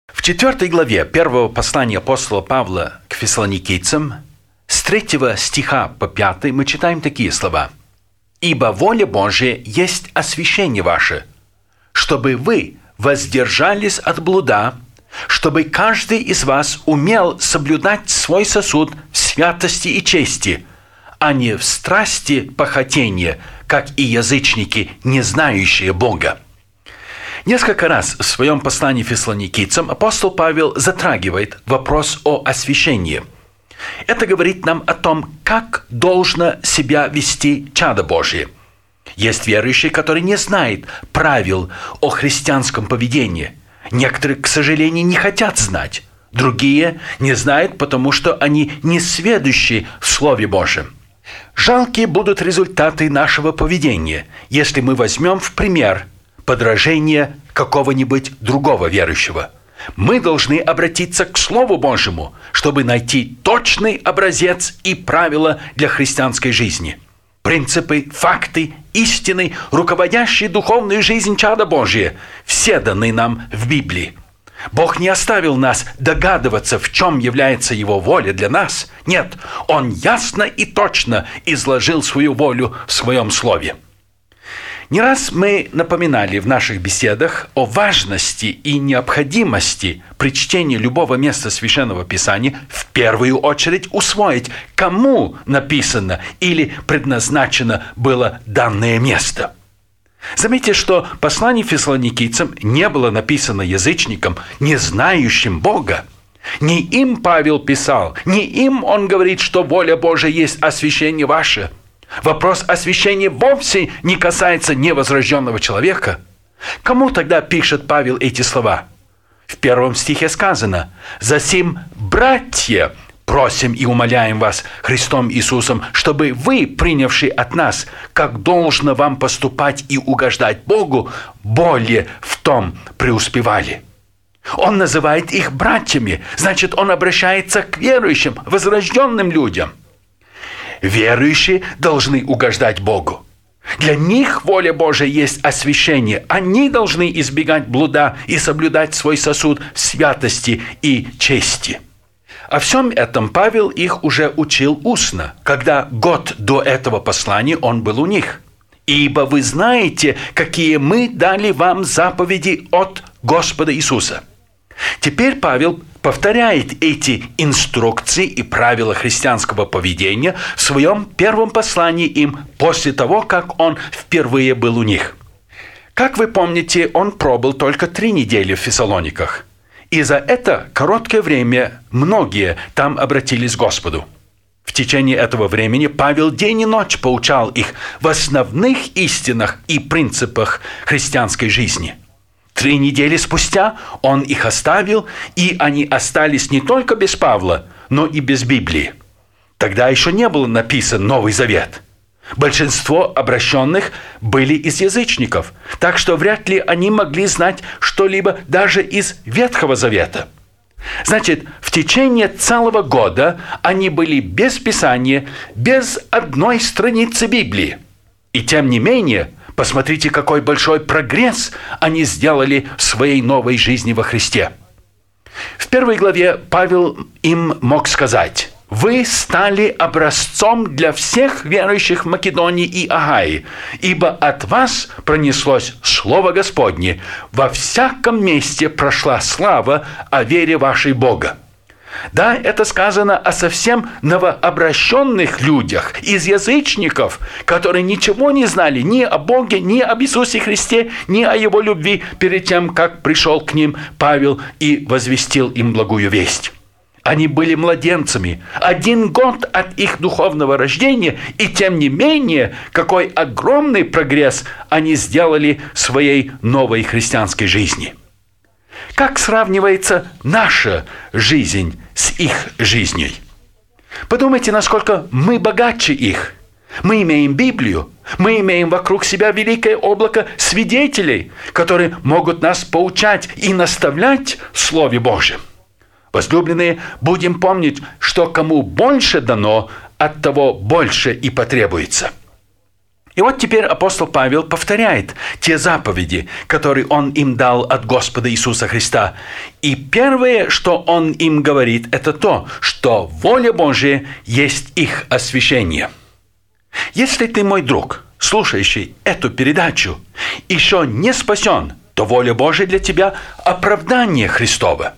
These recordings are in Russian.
В 4 главе 1 послания апостола Павла к фессалоникийцам с 3 стиха по 5 мы читаем такие слова. «Ибо воля Божия есть освящение ваше, чтобы вы воздержались от блуда, чтобы каждый из вас умел соблюдать свой сосуд в святости и чести, а не в страсти похотения, как и язычники, не знающие Бога». Несколько раз в своем послании фессалоникийцам апостол Павел затрагивает вопрос о освящении. Это говорит нам о том, как должно себя вести чадо Божие. Есть верующие, которые не знают правил о христианском поведении. Некоторые, к сожалению, не хотят знать. Другие не знают, потому что они не сведущи в Слове Божьем. Жалкие будут результаты нашего поведения, если мы возьмем в пример подражение какого-нибудь другого верующего. Мы должны обратиться к Слову Божьему, чтобы найти точный образец и правила для христианской жизни. Принципы, факты, истины, руководящие духовную жизнь чада Божия, все даны нам в Библии. Бог не оставил нас догадываться, в чем является Его воля для нас. Нет, Он ясно и точно изложил свою волю в Своем Слове. Не раз мы напоминали в наших беседах о важности и необходимости при чтении любого места Священного Писания в первую очередь усвоить, кому написано или предназначено было данное место. Заметьте, что послание фессалоникийцам не было написано язычникам, не знающим Бога. Не им Павел писал, не им он говорит, что воля Божия есть освящение ваше. Вопрос освящения вовсе не касается невозрожденного человека. Кому тогда пишет Павел эти слова? В 1 стихе сказано: «Засим, братья, просим и умоляем вас Христом Иисусом, чтобы вы, принявшие от нас, как должно вам поступать и угождать Богу, более в том преуспевали». Он называет их братьями, значит, он обращается к верующим, возрожденным людям. Верующие должны угождать Богу. Для них воля Божия есть освящение. Они должны избегать блуда и соблюдать свой сосуд в святости и чести. О всем этом Павел их уже учил устно, когда год до этого послания он был у них. «Ибо вы знаете, какие мы дали вам заповеди от Господа Иисуса». Теперь Павел повторяет эти инструкции и правила христианского поведения в своем первом послании им после того, как он впервые был у них. Как вы помните, он пробыл только 3 недели в Фессалониках. И за это короткое время многие там обратились к Господу. В течение этого времени Павел день и ночь поучал их в основных истинах и принципах христианской жизни. 3 недели спустя он их оставил, и они остались не только без Павла, но и без Библии. Тогда еще не был написан Новый Завет. Большинство обращенных были из язычников, так что вряд ли они могли знать что-либо даже из Ветхого Завета. Значит, в течение целого года они были без Писания, без одной страницы Библии. И тем не менее, посмотрите, какой большой прогресс они сделали в своей новой жизни во Христе. В 1 главе Павел им мог сказать: «Вы стали образцом для всех верующих в Македонии и Ахае, ибо от вас пронеслось Слово Господне, во всяком месте прошла слава о вере вашей Бога». Да, это сказано о совсем новообращенных людях, из язычников, которые ничего не знали ни о Боге, ни об Иисусе Христе, ни о Его любви перед тем, как пришел к ним Павел и возвестил им благую весть. Они были младенцами, 1 год от их духовного рождения, и тем не менее, какой огромный прогресс они сделали в своей новой христианской жизни. Как сравнивается наша жизнь с их жизнью? Подумайте, насколько мы богаче их. Мы имеем Библию, мы имеем вокруг себя великое облако свидетелей, которые могут нас поучать и наставлять в Слове Божьем. Возлюбленные, будем помнить, что кому больше дано, от того больше и потребуется. И вот теперь апостол Павел повторяет те заповеди, которые он им дал от Господа Иисуса Христа. И первое, что он им говорит, это то, что воля Божия есть их освящение. Если ты, мой друг, слушающий эту передачу, еще не спасен, то воля Божия для тебя – оправдание Христово.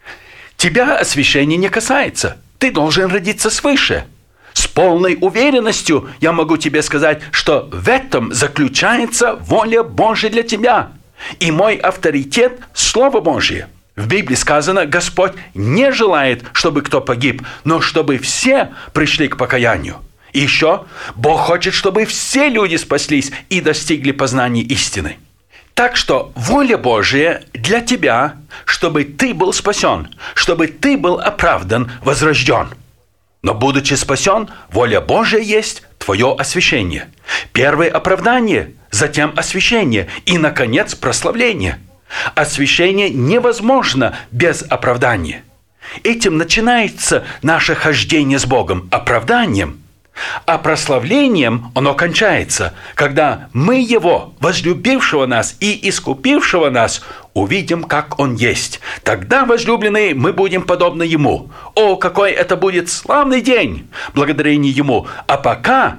Тебя освящение не касается. Ты должен родиться свыше. С полной уверенностью я могу тебе сказать, что в этом заключается воля Божия для тебя. И мой авторитет – Слово Божие. В Библии сказано, Господь не желает, чтобы кто погиб, но чтобы все пришли к покаянию. И еще Бог хочет, чтобы все люди спаслись и достигли познания истины. Так что воля Божия для тебя, чтобы ты был спасен, чтобы ты был оправдан, возрожден. Но будучи спасен, воля Божия есть твое освящение. Первое оправдание, затем освящение и, наконец, прославление. Освящение невозможно без оправдания. Этим начинается наше хождение с Богом, оправданием. А прославлением оно кончается, когда мы Его, возлюбившего нас и искупившего нас, увидим, как Он есть. Тогда, возлюбленные, мы будем подобны Ему. О, какой это будет славный день, благодарение Ему. А пока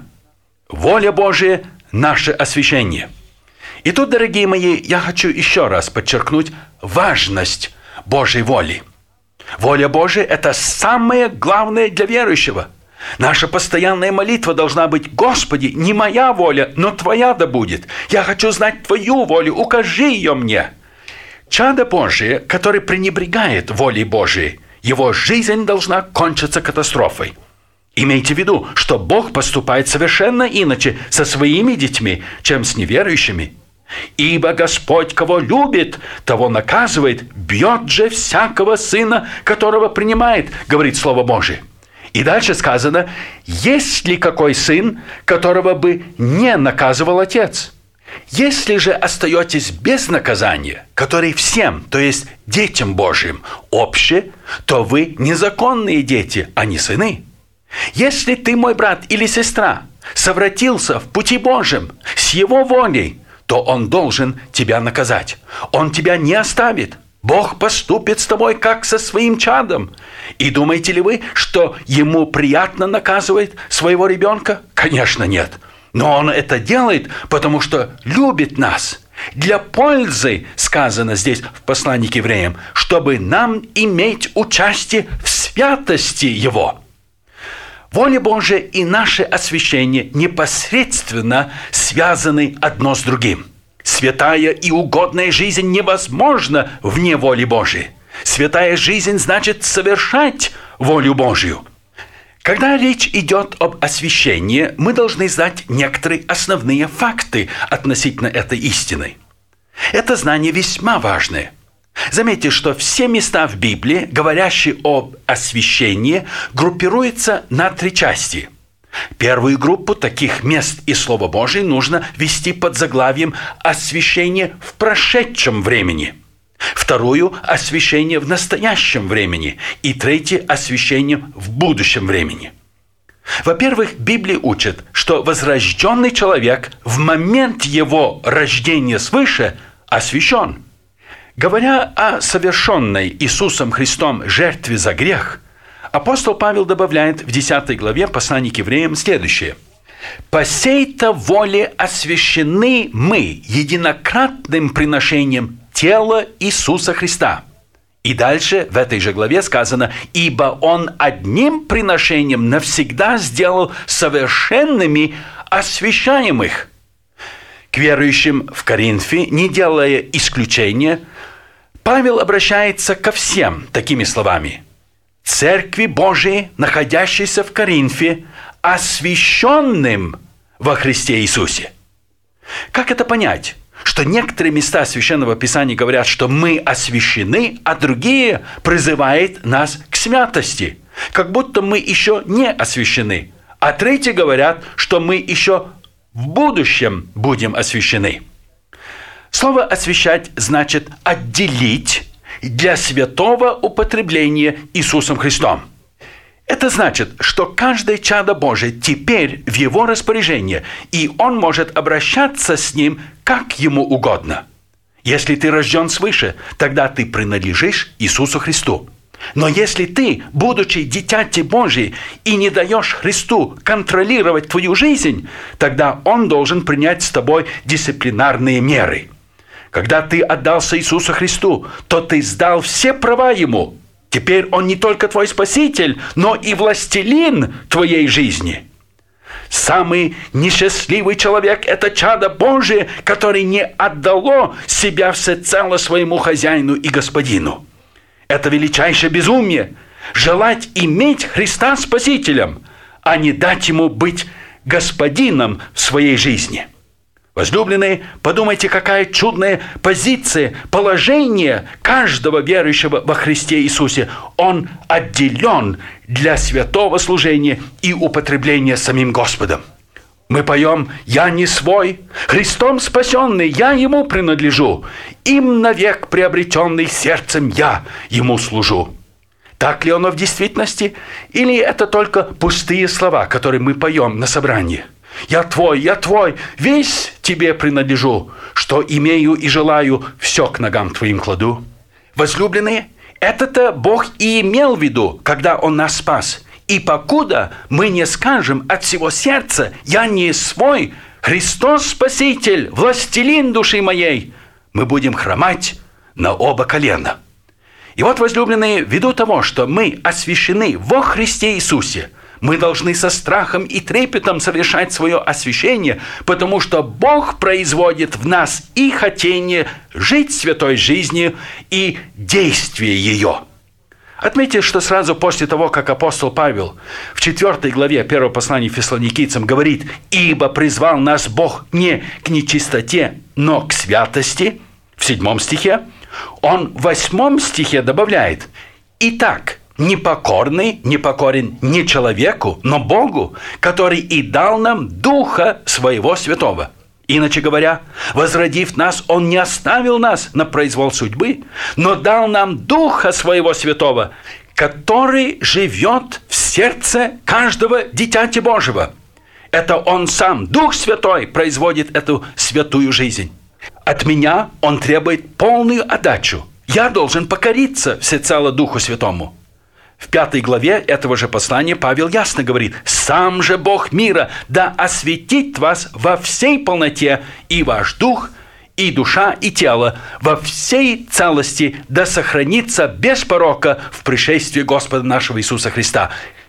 воля Божия – наше освящение. И тут, дорогие мои, я хочу еще раз подчеркнуть важность Божьей воли. Воля Божия – это самое главное для верующего. Наша постоянная молитва должна быть: «Господи, не моя воля, но Твоя да будет. Я хочу знать Твою волю, укажи ее мне». Чадо Божие, который пренебрегает волей Божией, его жизнь должна кончиться катастрофой. Имейте в виду, что Бог поступает совершенно иначе со своими детьми, чем с неверующими. «Ибо Господь, кого любит, того наказывает, бьет же всякого сына, которого принимает», говорит Слово Божие. И дальше сказано: «Есть ли какой сын, которого бы не наказывал отец? Если же остаетесь без наказания, который всем, то есть детям Божьим, обще, то вы незаконные дети, а не сыны. Если ты, мой брат или сестра, совратился в пути Божьем с Его волей, то Он должен тебя наказать. Он тебя не оставит. Бог поступит с тобой, как со своим чадом. И думаете ли вы, что Ему приятно наказывать своего ребенка? Конечно, нет. Но Он это делает, потому что любит нас. Для пользы, сказано здесь в послании к евреям, чтобы нам иметь участие в святости Его. Воля Божия и наше освящение непосредственно связаны одно с другим. Святая и угодная жизнь невозможна вне воли Божией. Святая жизнь значит совершать волю Божью. Когда речь идет об освящении, мы должны знать некоторые основные факты относительно этой истины. Это знание весьма важное. Заметьте, что все места в Библии, говорящие об освящении, группируются на 3 части. Первую группу таких мест из Слова Божия нужно вести под заглавием «Освящение в прошедшем времени». Вторую – освящение в настоящем времени. И третье – освящение в будущем времени. Во-первых, Библия учит, что возрожденный человек в момент его рождения свыше освящен. Говоря о совершенной Иисусом Христом жертве за грех, апостол Павел добавляет в 10 главе послания к евреям следующее: «По сей-то воле освящены мы единократным приношением тела Иисуса Христа». И дальше в этой же главе сказано: «Ибо Он одним приношением навсегда сделал совершенными освящаемых». К верующим в Коринфе, не делая исключения, Павел обращается ко всем такими словами: «Церкви Божией, находящейся в Коринфе, освященным во Христе Иисусе». Как это понять? Что некоторые места Священного Писания говорят, что мы освящены, а другие призывают нас к святости, как будто мы еще не освящены. А третьи говорят, что мы еще в будущем будем освящены. Слово «освящать» значит «отделить» для святого употребления Иисусом Христом. Это значит, что каждое чадо Божие теперь в его распоряжении, и он может обращаться с ним как ему угодно. Если ты рожден свыше, тогда ты принадлежишь Иисусу Христу. Но если ты, будучи дитяти Божьей, и не даешь Христу контролировать твою жизнь, тогда Он должен принять с тобой дисциплинарные меры. Когда ты отдался Иисусу Христу, то ты сдал все права Ему. Теперь Он не только твой Спаситель, но и властелин твоей жизни. Самый несчастливый человек – это чадо Божие, которое не отдало себя всецело своему хозяину и господину. Это величайшее безумие – желать иметь Христа Спасителем, а не дать Ему быть господином в своей жизни. Возлюбленные, подумайте, какая чудная позиция, положение каждого верующего во Христе Иисусе. Он отделен для святого служения и употребления самим Господом. Мы поем «Я не свой, Христом спасенный, я Ему принадлежу, им навек приобретенный сердцем я Ему служу». Так ли оно в действительности? Или это только пустые слова, которые мы поем на собрании? Я твой, весь тебе принадлежу, что имею и желаю, все к ногам твоим кладу». Возлюбленные, это-то Бог и имел в виду, когда Он нас спас. И покуда мы не скажем от всего сердца «Я не свой, Христос Спаситель, властелин души моей», мы будем хромать на оба колена. И вот, возлюбленные, ввиду того, что мы освящены во Христе Иисусе, мы должны со страхом и трепетом совершать свое освящение, потому что Бог производит в нас и хотение жить святой жизнью, и действие ее. Отметьте, что сразу после того, как апостол Павел в 4 главе 1 послания Фессалоникийцам говорит «Ибо призвал нас Бог не к нечистоте, но к святости», в 7 стихе, он в 8 стихе добавляет «Итак, непокорен не человеку, но Богу, который и дал нам Духа Своего Святого». Иначе говоря, возродив нас, Он не оставил нас на произвол судьбы, но дал нам Духа Своего Святого, который живет в сердце каждого дитяти Божьего. Это Он сам, Дух Святой, производит эту святую жизнь. От меня Он требует полную отдачу. Я должен покориться всецело Духу Святому. В 5 главе этого же послания Павел ясно говорит: «Сам же Бог мира да осветит вас во всей полноте, и ваш дух, и душа, и тело во всей целости да сохранится без порока в пришествии Господа нашего Иисуса Христа.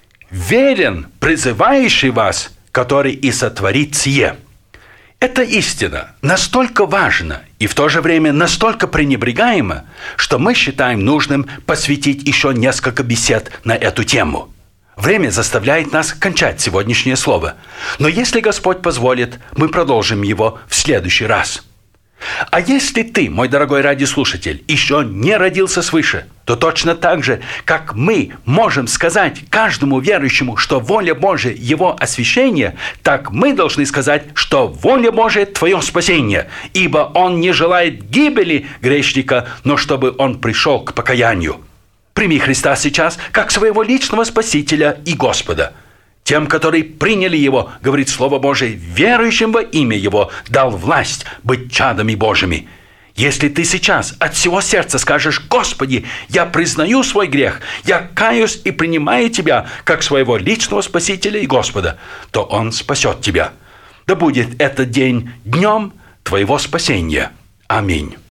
Верен призывающий вас, который и сотворит сие». Эта истина настолько важна и в то же время настолько пренебрегаема, что мы считаем нужным посвятить еще несколько бесед на эту тему. Время заставляет нас кончать сегодняшнее слово, но если Господь позволит, мы продолжим его в следующий раз. А если ты, мой дорогой радиослушатель, еще не родился свыше, то точно так же, как мы можем сказать каждому верующему, что воля Божия – его освящение, так мы должны сказать, что воля Божия – твое спасение, ибо Он не желает гибели грешника, но чтобы он пришел к покаянию. Прими Христа сейчас как своего личного Спасителя и Господа. Тем, которые приняли Его, говорит Слово Божие, верующим во имя Его дал власть быть чадами Божьими. Если ты сейчас от всего сердца скажешь: «Господи, я признаю свой грех, я каюсь и принимаю Тебя как своего личного Спасителя и Господа», то Он спасет тебя. Да будет этот день днем твоего спасения. Аминь.